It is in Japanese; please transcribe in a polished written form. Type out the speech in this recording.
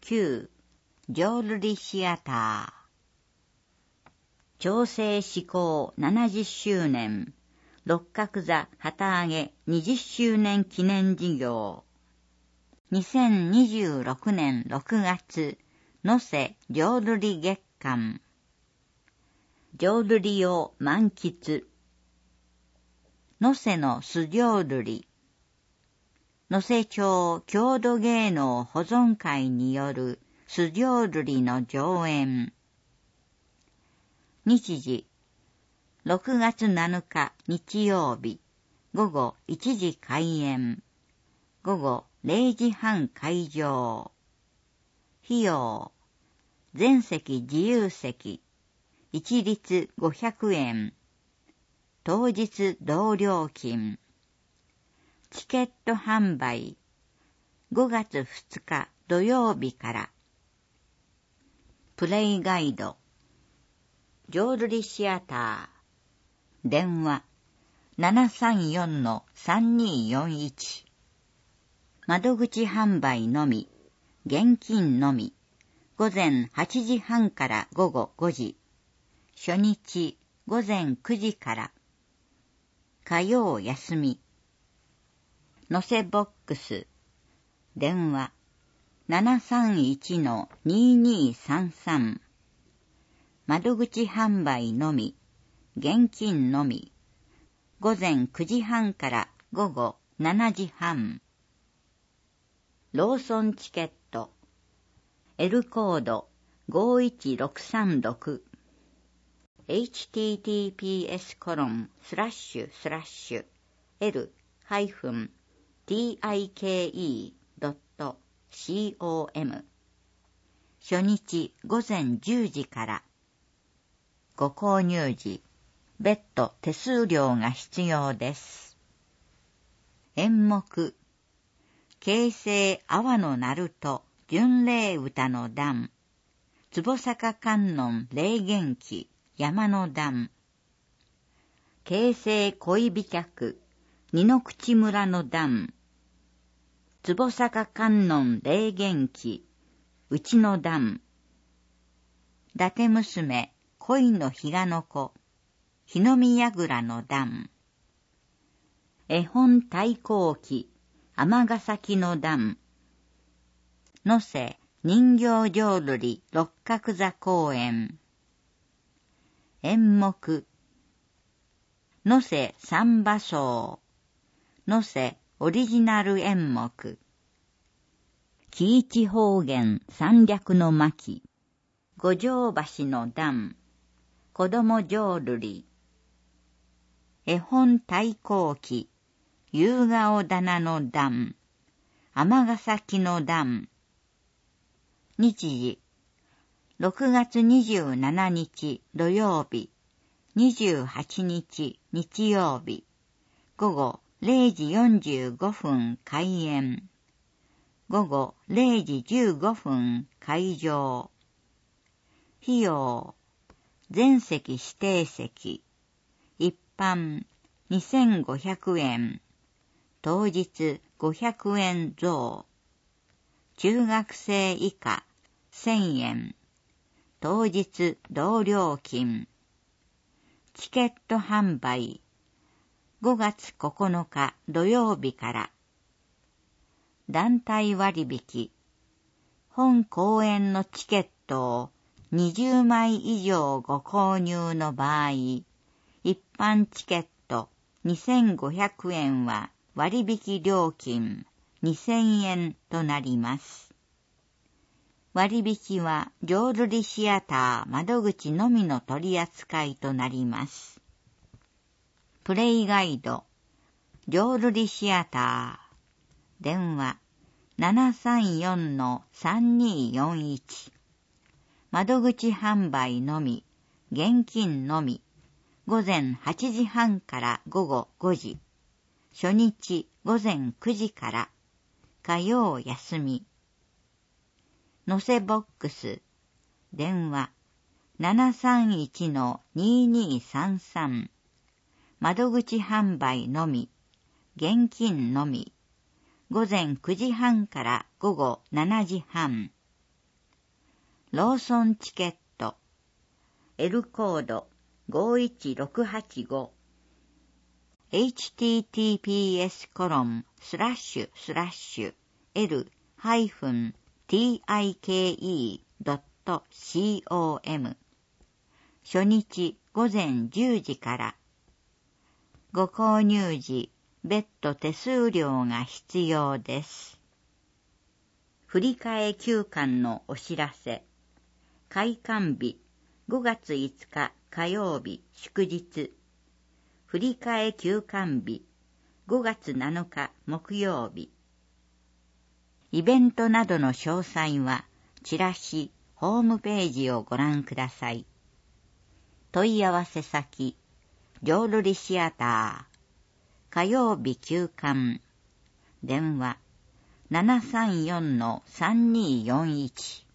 9浄瑠璃シアター調整施行70周年六角座旗揚げ20周年記念事業2026年6月能勢浄瑠璃月間浄瑠璃を満喫能勢の素浄瑠璃能勢町郷土芸能保存会による素浄瑠璃の上演日時6月7日日曜日午後1時開演午後0時半開場費用全席自由席一律500円当日同料金チケット販売5月2日土曜日からプレイガイド浄瑠璃シアター電話 734-3241 窓口販売のみ現金のみ午前8時半から午後5時初日午前9時から火曜休み能勢ボックス電話 731-2233 窓口販売のみ現金のみ午前9時半から午後7時半ローソンチケット L コード51636 https://l-tike.com 初日午前10時からご購入時別途手数料が必要です演目傾城阿波の鳴門巡礼歌の段坪坂観音霊元記山の段傾城恋飛脚二の口村の段坪坂観音霊元記うちの段伊達娘恋の比嘉の子日の宮倉の段絵本太閤記尼崎の段能勢人形浄瑠璃六角座公演演目能勢三馬荘能勢オリジナル演目紀一方言三略の巻五条橋の段子供浄瑠璃絵本太閤記夕顔棚の段尼崎の段日時6月27日土曜日28日日曜日午後0時45分開演午後0時15分開場費用全席指定席一般2500円当日500円増中学生以下1000円当日同料金チケット販売5月9日土曜日から団体割引本公演のチケットを20枚以上ご購入の場合一般チケット2500円は割引料金2000円となります。割引は浄瑠璃シアター窓口のみの取り扱いとなります。プレイガイド浄瑠璃シアター電話 734-3241 窓口販売のみ現金のみ午前8時半から午後5時初日午前9時から火曜休み能勢ボックス電話 731-2233 窓口販売のみ現金のみ午前9時半から午後7時半ローソンチケット L コード51685 https://l-tike.com 初日午前10時から。ご購入時、別途手数料が必要です。振替休館のお知らせ。開館日5月5日火曜日祝日。振替休館日5月7日木曜日。イベントなどの詳細はチラシ、ホームページをご覧ください。問い合わせ先、浄瑠璃シアター、火曜日休館、電話 734-3241